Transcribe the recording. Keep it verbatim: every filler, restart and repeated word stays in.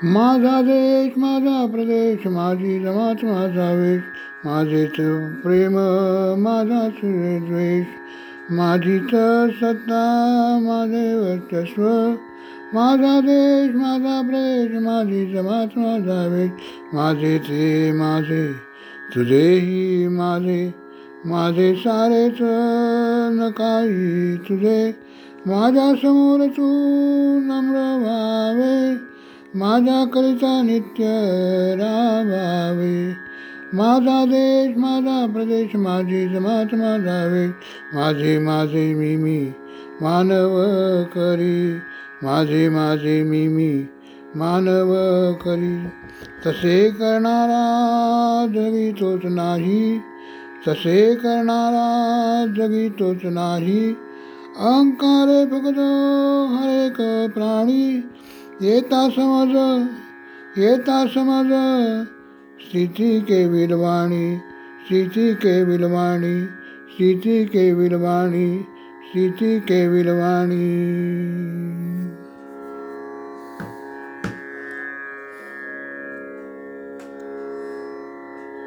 माझा देश माझा प्रदेश, माझी जमात माझा वेश, माझेच प्रेम माझाच द्वेष, माझीच सत्ता माझे वर्चस्व, माझा देश माझा प्रदेश, माझी जमात माझा वेश, माझे ते माझे तुझेही माझे, माझे सारेच न काही तुझे, माझ्या समोर तू नम्र व्हावे, माझ्याकरिता नित्य राहावे. माझा देश माझा प्रदेश, माझी जमात माझा वेश, माझे माझे मी मी मानव करी, माझे माझे मी मी मानव करी. तसे करणारा जगी तोच नाही, तसे करणारा जगी तोच नाही. अहंकारे फक्त हरेक प्राणी, येता समज येता समज स्थिती केविल वाणी, स्थिती केविल वाणी, स्थिती केविल वाणी, स्थिती केविल वाणी.